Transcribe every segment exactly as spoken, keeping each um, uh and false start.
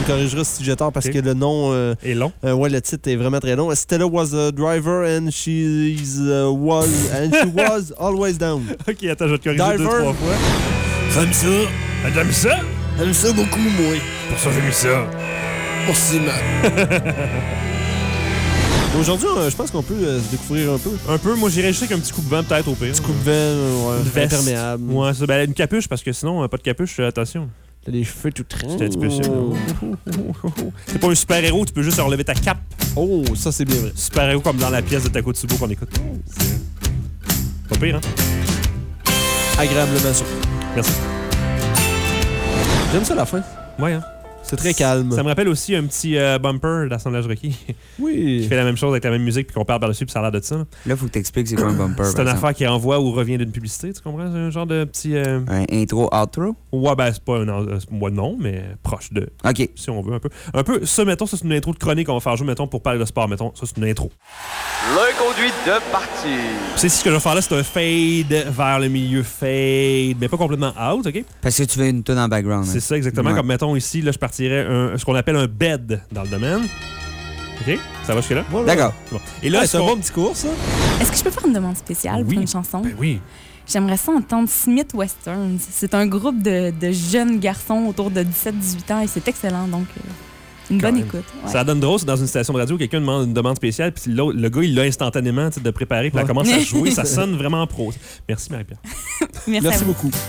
corrigeras si j'ai tort parce Ok. que le nom... Euh, Et long. euh, ouais, le titre est vraiment très long. Stella was a driver and she's uh, was and she was always down. Ok, attends, je vais te corriger Diver. deux, trois fois. J'aime ça. Ah, j'aime ça? J'aime ça beaucoup, moi. Pour ça, j'ai mis ça. Merci, man. Aujourd'hui, euh, je pense qu'on peut euh, se découvrir un peu. Un peu, moi j'irais juste avec un petit coup de vent peut-être au pire. Petit coup de vent, euh, ouais, Une veste. imperméable. Ouais, ça, ben, une capuche parce que sinon, euh, pas de capuche, euh, attention. T'as les cheveux tout traînés. C'est un petit peu ça. C'est pas un super-héros, tu peux juste relever ta cape. Oh, ça c'est bien vrai. Super-héros comme dans la pièce de Takotsubo qu'on écoute. C'est pas pire, hein? Agréablement surpris. Merci. J'aime ça la fin. Ouais, hein? C'est très calme. Ça me rappelle aussi un petit euh, bumper d'Assemblage Rocky Oui. qui fait la même chose avec la même musique puis qu'on parle par-dessus puis ça a l'air de ça. Là, Là, faut que t'expliques c'est quoi un bumper. c'est par une exemple. affaire qui envoie ou revient d'une publicité, tu comprends? C'est un genre de petit... Euh... Un intro-outro? Ouais, ben c'est pas un... euh, Moi, non, mais proche de... OK. Si on veut, un peu. Un peu, ça, mettons, ça, c'est une intro de chronique qu'on va faire jouer, mettons, pour parler de sport, mettons. Ça, c'est une intro. Le conduite de partie. C'est ce que je vais faire là, c'est un fade vers le milieu, fade, mais pas complètement out, OK? Parce que tu veux une tune en background. C'est hein. ça, exactement. Ouais. Comme, mettons, ici, là, je partirais un, ce qu'on appelle un bed dans le domaine. OK? Ça va jusque-là? Voilà. D'accord. Bon. Et là, Ouais, est-ce c'est un qu'on- bon petit cours, ça. Est-ce que je peux faire une demande spéciale Oui. pour une chanson? Ben oui. J'aimerais ça entendre Smith Westerns. C'est un groupe de, de jeunes garçons autour de dix-sept à dix-huit ans et c'est excellent, donc euh, une Quand bonne même. écoute. Ouais. Ça donne drôle, c'est dans une station de radio, quelqu'un demande une demande spéciale, puis l'autre- le gars, il l'a instantanément, tu sais, de préparer, puis là, Ouais. commence à jouer, ça sonne vraiment pro. Merci, Marie-Pierre. Merci, à Merci vous. beaucoup.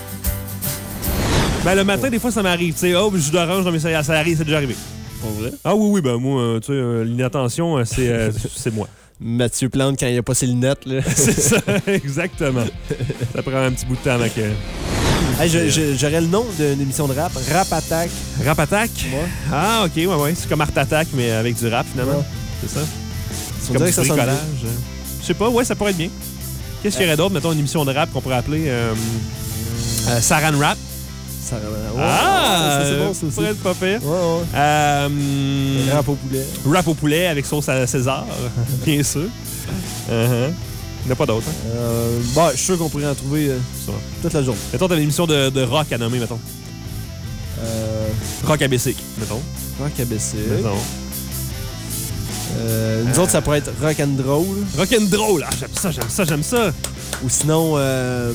Ben, le matin, des fois, ça m'arrive, tu sais, oh, jus d'orange dans mes céréales, ça arrive, c'est déjà arrivé. Pour vrai. Ah oui, oui, ben moi, euh, tu sais, euh, l'inattention, euh, c'est euh, c'est moi. Mathieu Plante quand il a pas ses lunettes, là. C'est ça, exactement. Ça prend un petit bout de temps avec... Euh... Hey, je- je- j'aurais le nom d'une émission de rap. Rap Attack. Rap Attack? Ouais. Ah, OK, ouais, ouais. C'est comme Art Attack, mais avec du rap, finalement. Ouais. C'est ça? C'est On comme dirait du que ça sonne bricolage. euh. Je sais pas, ouais, ça pourrait être bien. Qu'est-ce qu'il y aurait d'autre, mettons, une émission de rap qu'on pourrait appeler euh, euh, Saran Rap? Ça, ouais, Ah! ça, c'est bon, ça ça aussi. pourrait être pas pire. Ouais, ouais. Euh, Rap au poulet. rap au poulet avec sauce à César, bien sûr. Uh-huh. Il n'y en a pas d'autres, hein? Euh, bon, je suis sûr qu'on pourrait en trouver euh, Ça. toute la journée. Mettons, t'as une émission de, de rock à nommer, mettons. Euh, Rock A B C, mettons. rock A B C. Mettons. Euh, nous autres, ça pourrait être rock and roll. Rock and roll, ah, j'aime ça, j'aime ça, j'aime ça. Ou sinon, euh, euh,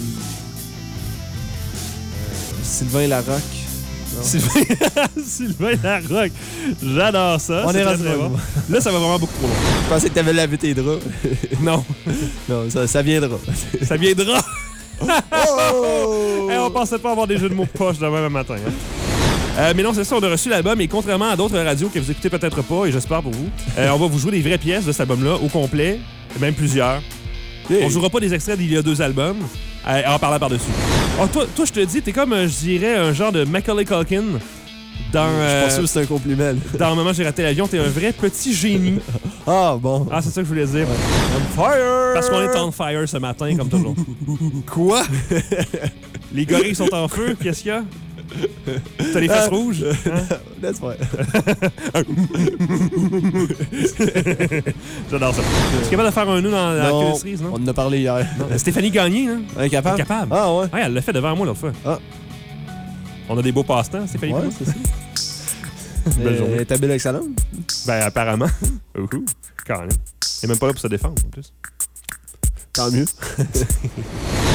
Sylvain Larocque. Non. Sylvain, Sylvain Larocque, j'adore ça. On c'est est très, rendu très là. bon. Là, ça va vraiment beaucoup trop loin. Je pensais que t'avais lavé tes draps. Non, Non, ça, ça viendra. ça viendra. Oh! Hey, on pensait pas avoir des jeux de mots poche demain le matin. Hein. Euh, mais non, c'est ça, on a reçu l'album et contrairement à d'autres radios que vous écoutez peut-être pas, et j'espère pour vous, euh, on va vous jouer des vraies pièces de cet album-là au complet, et même plusieurs. On jouera pas des extraits d'il y a deux albums euh, en parlant par-dessus. Oh, toi, toi je te dis, t'es comme, euh, je dirais, un genre de Macaulay Culkin dans, Je euh, pense que c'est un compliment. là. dans Maman, j'ai raté l'avion. T'es un vrai petit génie. Ah, bon. Ah, c'est ça que je voulais dire. On fire! Parce qu'on est on fire ce matin, comme toujours. Quoi? Les gorilles sont en feu, qu'est-ce qu'il y a? T'as les fesses rouges? Hein? Laisse faire. J'adore ça. Tu es capable de faire un nœud dans la Non, queue de cerise, non? on en a parlé hier. Euh, Stéphanie Gagné, hein? Incapable? Incapable. Ah, ouais. Ouais, elle l'a fait devant moi l'autre fois. Ah. On a des beaux passe-temps, Stéphanie Ouais, Gagné. c'est ça. Belle Euh, journée. T'as belle avec sa langue? Ben, apparemment. Ouhou. Quand même. Elle est même pas là pour se défendre, en plus. Tant mieux.